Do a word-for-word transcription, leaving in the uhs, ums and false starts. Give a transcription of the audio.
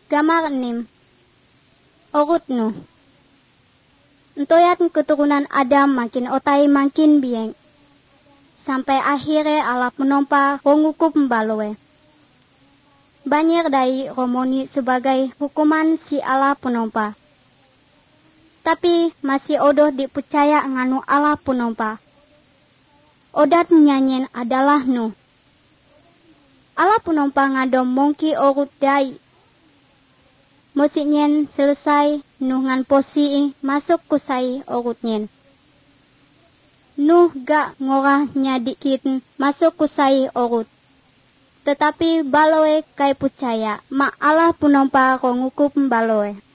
Gamar enim. Orut Nuh. Entoyat keturunan Adam makin otai makin bieng. Sampai akhirnya Allah menompa rongukup mbaloe. Banyak dari romoni sebagai hukuman si Allah penompa. Tapi masih odoh dipercaya nganu Allah penompa. Odat nyanyin adalah Nuh. Allah penompa ngadom mongki orut dai. Musiknyen selesai Nuh ngan posi masuk kusai orutnyen. Nuh gak ngorah nyadikit masuk kusai orut. Tetapi baloe kai percaya mak Allah penompa rongukup baloe.